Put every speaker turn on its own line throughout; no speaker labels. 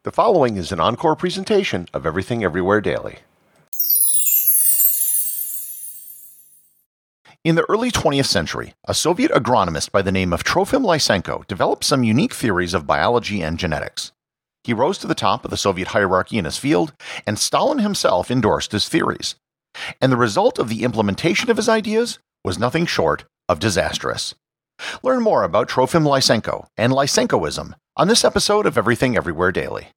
The following is an encore presentation of Everything Everywhere Daily. In the early 20th century, a Soviet agronomist by the name of Trofim Lysenko developed some unique theories of biology and genetics. He rose to the top of the Soviet hierarchy in his field, and Stalin himself endorsed his theories. And the result of the implementation of his ideas was nothing short of disastrous. Learn more about Trofim Lysenko and Lysenkoism on this episode of Everything Everywhere Daily.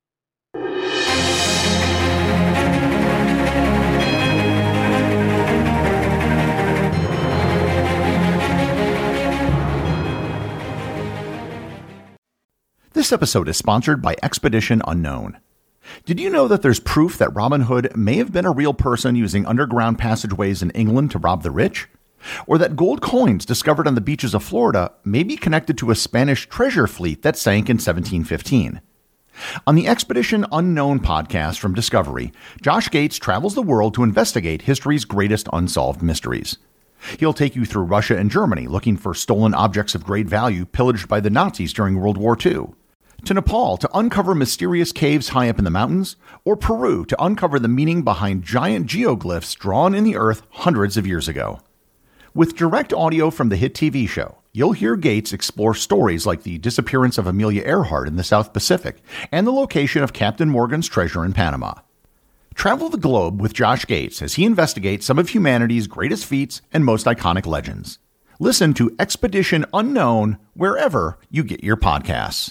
This episode is sponsored by Expedition Unknown. Did you know that there's proof that Robin Hood may have been a real person using underground passageways in England to rob the rich? Or that gold coins discovered on the beaches of Florida may be connected to a Spanish treasure fleet that sank in 1715? On the Expedition Unknown podcast from Discovery, Josh Gates travels the world to investigate history's greatest unsolved mysteries. He'll take you through Russia and Germany looking for stolen objects of great value pillaged by the Nazis during World War II, to Nepal to uncover mysterious caves high up in the mountains, or Peru to uncover the meaning behind giant geoglyphs drawn in the earth hundreds of years ago. With direct audio from the hit TV show, you'll hear Gates explore stories like the disappearance of Amelia Earhart in the South Pacific and the location of Captain Morgan's treasure in Panama. Travel the globe with Josh Gates as he investigates some of humanity's greatest feats and most iconic legends. Listen to Expedition Unknown wherever you get your podcasts.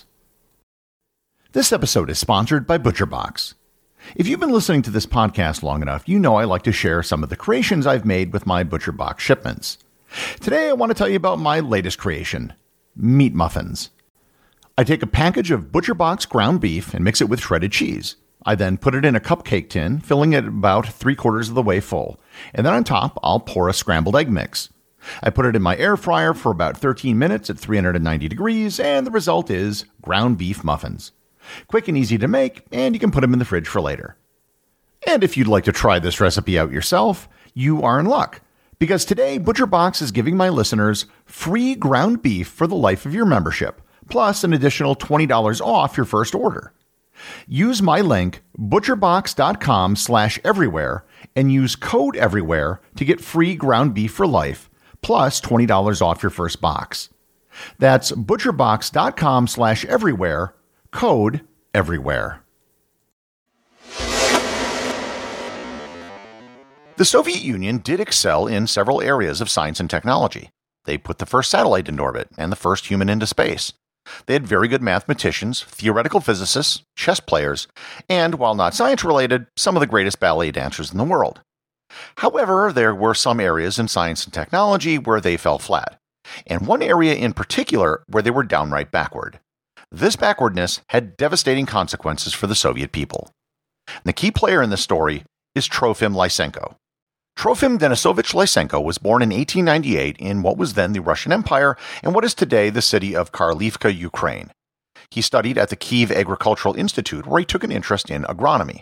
This episode is sponsored by ButcherBox. If you've been listening to this podcast long enough, you know I like to share some of the creations I've made with my ButcherBox shipments. Today I want to tell you about my latest creation, meat muffins. I take a package of ButcherBox ground beef and mix it with shredded cheese. I then put it in a cupcake tin, filling it about 3/4 of the way full, and then on top I'll pour a scrambled egg mix. I put it in my air fryer for about 13 minutes at 390 degrees, and the result is ground beef muffins. Quick and easy to make, and you can put them in the fridge for later. And if you'd like to try this recipe out yourself, you are in luck, because today ButcherBox is giving my listeners free ground beef for the life of your membership, plus an additional $20 off your first order. Use my link, butcherbox.com/everywhere, and use code everywhere to get free ground beef for life, plus $20 off your first box. That's butcherbox.com/everywhere, code everywhere. The Soviet Union did excel in several areas of science and technology. They put the first satellite into orbit and the first human into space. They had very good mathematicians, theoretical physicists, chess players, and, while not science-related, some of the greatest ballet dancers in the world. However, there were some areas in science and technology where they fell flat, and one area in particular where they were downright backward. This backwardness had devastating consequences for the Soviet people. The key player in this story is Trofim Lysenko. Trofim Denisovich Lysenko was born in 1898 in what was then the Russian Empire and what is today the city of Kharlivka, Ukraine. He studied at the Kyiv Agricultural Institute, where he took an interest in agronomy.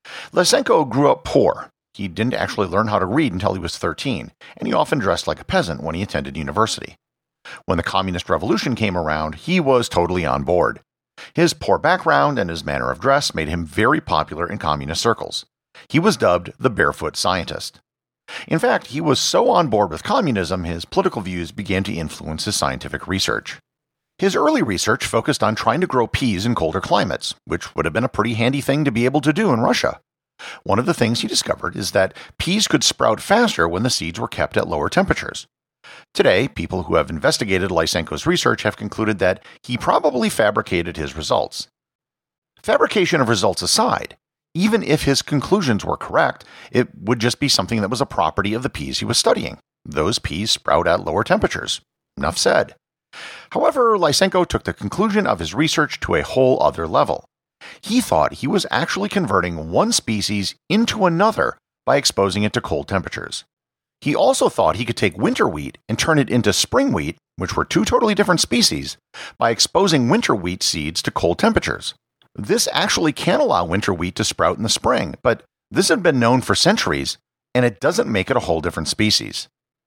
Lysenko grew up poor. He didn't actually learn how to read until he was 13, and he often dressed like a peasant when he attended university. When the Communist Revolution came around, he was totally on board. His poor background and his manner of dress made him very popular in communist circles. He was dubbed the Barefoot Scientist. In fact, he was so on board with communism, his political views began to influence his scientific research. His early research focused on trying to grow peas in colder climates, which would have been a pretty handy thing to be able to do in Russia. One of the things he discovered is that peas could sprout faster when the seeds were kept at lower temperatures. Today, people who have investigated Lysenko's research have concluded that he probably fabricated his results. Fabrication of results aside, even if his conclusions were correct, it would just be something that was a property of the peas he was studying. Those peas sprout at lower temperatures. Enough said. However, Lysenko took the conclusion of his research to a whole other level. He thought he was actually converting one species into another by exposing it to cold temperatures. He also thought he could take winter wheat and turn it into spring wheat, which were two totally different species, by exposing winter wheat seeds to cold temperatures. This actually can allow winter wheat to sprout in the spring, but this had been known for centuries, and it doesn't make it a whole different species.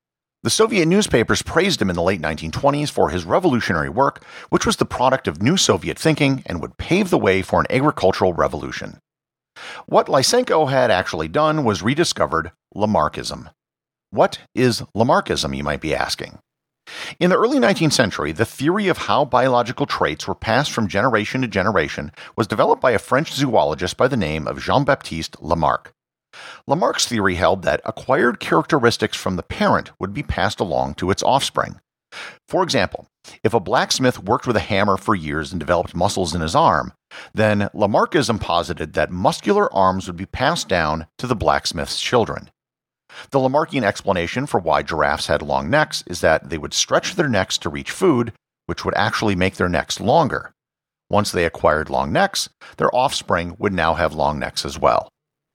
The Soviet newspapers praised him in the late 1920s for his revolutionary work, which was the product of new Soviet thinking and would pave the way for an agricultural revolution. What Lysenko had actually done was rediscovered Lamarckism. What is Lamarckism, you might be asking? In the early 19th century, the theory of how biological traits were passed from generation to generation was developed by a French zoologist by the name of Jean-Baptiste Lamarck. Lamarck's theory held that acquired characteristics from the parent would be passed along to its offspring. For example, if a blacksmith worked with a hammer for years and developed muscles in his arm, then Lamarckism posited that muscular arms would be passed down to the blacksmith's children. The Lamarckian explanation for why giraffes had long necks is that they would stretch their necks to reach food, which would actually make their necks longer. Once they acquired long necks, their offspring would now have long necks as well.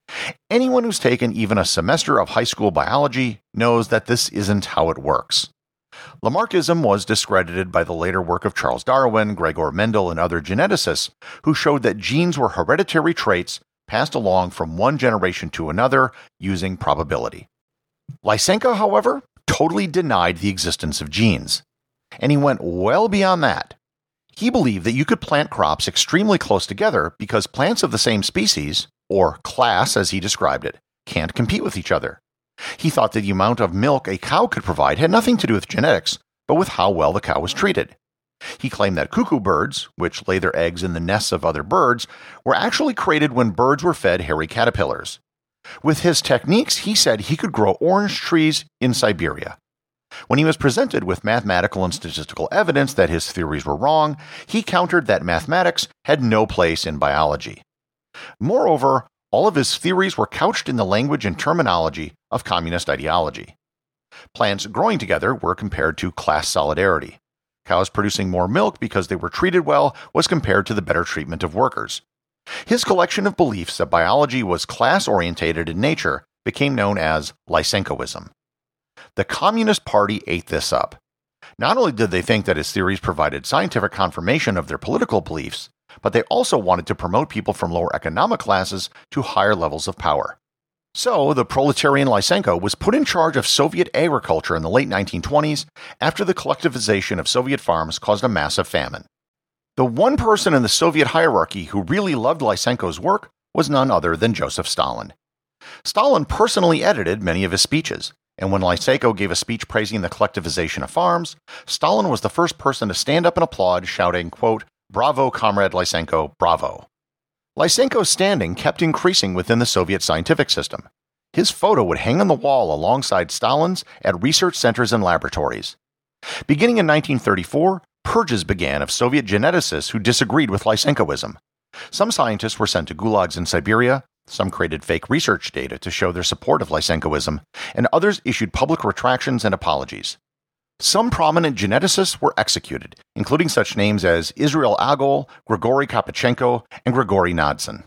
Anyone who's taken even a semester of high school biology knows that this isn't how it works. Lamarckism was discredited by the later work of Charles Darwin, Gregor Mendel, and other geneticists who showed that genes were hereditary traits passed along from one generation to another using probability. Lysenko, however, totally denied the existence of genes. And he went well beyond that. He believed that you could plant crops extremely close together because plants of the same species, or class as he described it, can't compete with each other. He thought that the amount of milk a cow could provide had nothing to do with genetics, but with how well the cow was treated. He claimed that cuckoo birds, which lay their eggs in the nests of other birds, were actually created when birds were fed hairy caterpillars. With his techniques, he said he could grow orange trees in Siberia. When he was presented with mathematical and statistical evidence that his theories were wrong, he countered that mathematics had no place in biology. Moreover, all of his theories were couched in the language and terminology of communist ideology. Plants growing together were compared to class solidarity. Cows producing more milk because they were treated well was compared to the better treatment of workers. His collection of beliefs that biology was class-orientated in nature became known as Lysenkoism. The Communist Party ate this up. Not only did they think that his theories provided scientific confirmation of their political beliefs, but they also wanted to promote people from lower economic classes to higher levels of power. So, the proletarian Lysenko was put in charge of Soviet agriculture in the late 1920s after the collectivization of Soviet farms caused a massive famine. The one person in the Soviet hierarchy who really loved Lysenko's work was none other than Joseph Stalin. Stalin personally edited many of his speeches, and when Lysenko gave a speech praising the collectivization of farms, Stalin was the first person to stand up and applaud, shouting, quote, "Bravo, Comrade Lysenko, bravo." Lysenko's standing kept increasing within the Soviet scientific system. His photo would hang on the wall alongside Stalin's at research centers and laboratories. Beginning in 1934, purges began of Soviet geneticists who disagreed with Lysenkoism. Some scientists were sent to gulags in Siberia, some created fake research data to show their support of Lysenkoism, and others issued public retractions and apologies. Some prominent geneticists were executed, including such names as Israel Agol, Grigory Kapachenko, and Grigory Nadson.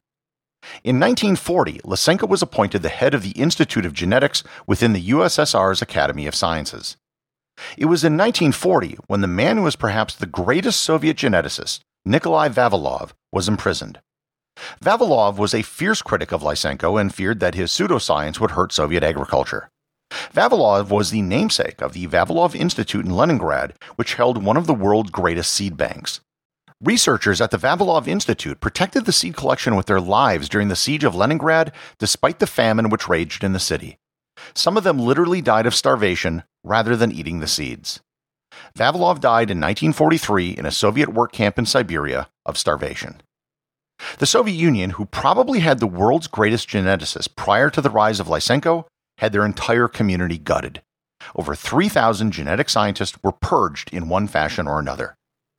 In 1940, Lysenko was appointed the head of the Institute of Genetics within the USSR's Academy of Sciences. It was in 1940 when the man who was perhaps the greatest Soviet geneticist, Nikolai Vavilov, was imprisoned. Vavilov was a fierce critic of Lysenko and feared that his pseudoscience would hurt Soviet agriculture. Vavilov was the namesake of the Vavilov Institute in Leningrad, which held one of the world's greatest seed banks. Researchers at the Vavilov Institute protected the seed collection with their lives during the siege of Leningrad, despite the famine which raged in the city. Some of them literally died of starvation rather than eating the seeds. Vavilov died in 1943 in a Soviet work camp in Siberia of starvation. The Soviet Union, who probably had the world's greatest geneticists prior to the rise of Lysenko, had their entire community gutted. Over 3,000 genetic scientists were purged in one fashion or another.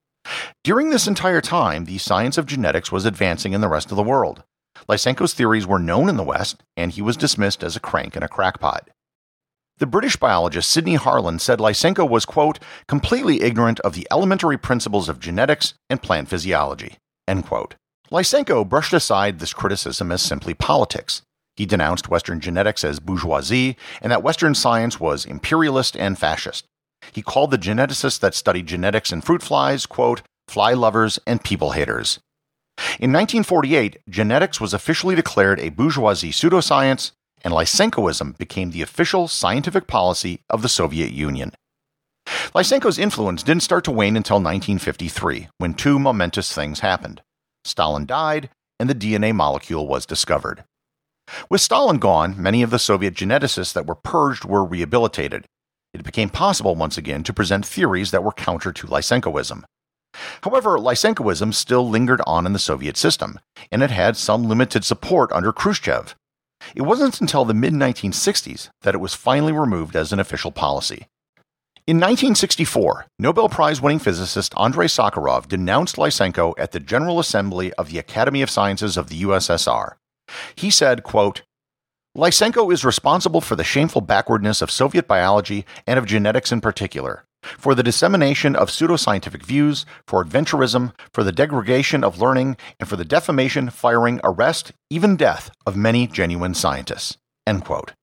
During this entire time, the science of genetics was advancing in the rest of the world. Lysenko's theories were known in the West, and he was dismissed as a crank and a crackpot. The British biologist Sidney Harland said Lysenko was, quote, completely ignorant of the elementary principles of genetics and plant physiology, end quote. Lysenko brushed aside this criticism as simply politics. He denounced Western genetics as bourgeoisie and that Western science was imperialist and fascist. He called the geneticists that studied genetics and fruit flies, quote, fly lovers and people haters. In 1948, genetics was officially declared a bourgeoisie pseudoscience, and Lysenkoism became the official scientific policy of the Soviet Union. Lysenko's influence didn't start to wane until 1953, when two momentous things happened. Stalin died, and the DNA molecule was discovered. With Stalin gone, many of the Soviet geneticists that were purged were rehabilitated. It became possible once again to present theories that were counter to Lysenkoism. However, Lysenkoism still lingered on in the Soviet system, and it had some limited support under Khrushchev. It wasn't until the mid-1960s that it was finally removed as an official policy. In 1964, Nobel Prize-winning physicist Andrei Sakharov denounced Lysenko at the General Assembly of the Academy of Sciences of the USSR. He said, quote, "Lysenko is responsible for the shameful backwardness of Soviet biology and of genetics in particular, for the dissemination of pseudoscientific views, for adventurism, for the degradation of learning, and for the defamation, firing, arrest, even death of many genuine scientists." End quote.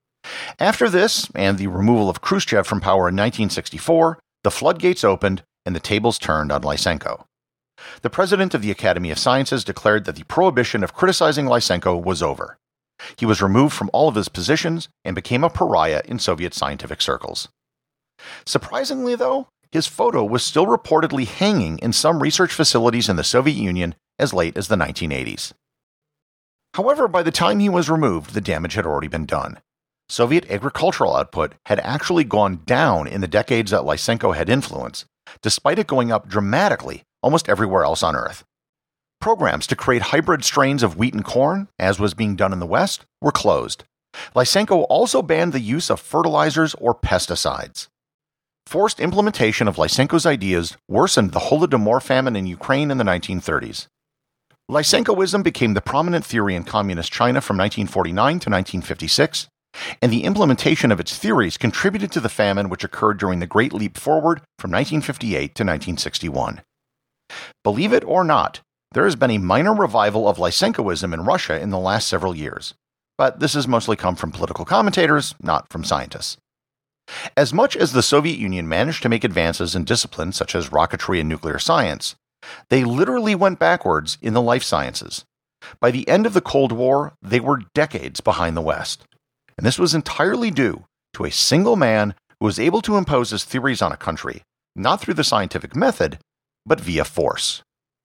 After this, and the removal of Khrushchev from power in 1964, the floodgates opened and the tables turned on Lysenko. The president of the Academy of Sciences declared that the prohibition of criticizing Lysenko was over. He was removed from all of his positions and became a pariah in Soviet scientific circles. Surprisingly, though, his photo was still reportedly hanging in some research facilities in the Soviet Union as late as the 1980s. However, by the time he was removed, the damage had already been done. Soviet agricultural output had actually gone down in the decades that Lysenko had influence, despite it going up dramatically almost everywhere else on Earth. Programs to create hybrid strains of wheat and corn, as was being done in the West, were closed. Lysenko also banned the use of fertilizers or pesticides. Forced implementation of Lysenko's ideas worsened the Holodomor famine in Ukraine in the 1930s. Lysenkoism became the prominent theory in communist China from 1949 to 1956, and the implementation of its theories contributed to the famine which occurred during the Great Leap Forward from 1958 to 1961. Believe it or not, there has been a minor revival of Lysenkoism in Russia in the last several years, but this has mostly come from political commentators, not from scientists. As much as the Soviet Union managed to make advances in disciplines such as rocketry and nuclear science, they literally went backwards in the life sciences. By the end of the Cold War, they were decades behind the West. And this was entirely due to a single man who was able to impose his theories on a country, not through the scientific method, but via force.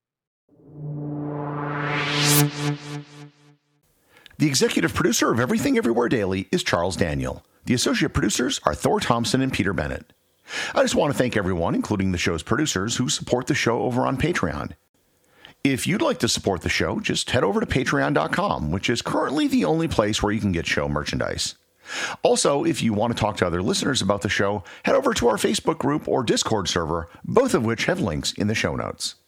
The executive producer of Everything Everywhere Daily is Charles Daniel. The associate producers are Thor Thompson and Peter Bennett. I just want to thank everyone, including the show's producers, who support the show over on Patreon. If you'd like to support the show, just head over to patreon.com, which is currently the only place where you can get show merchandise. Also, if you want to talk to other listeners about the show, head over to our Facebook group or Discord server, both of which have links in the show notes.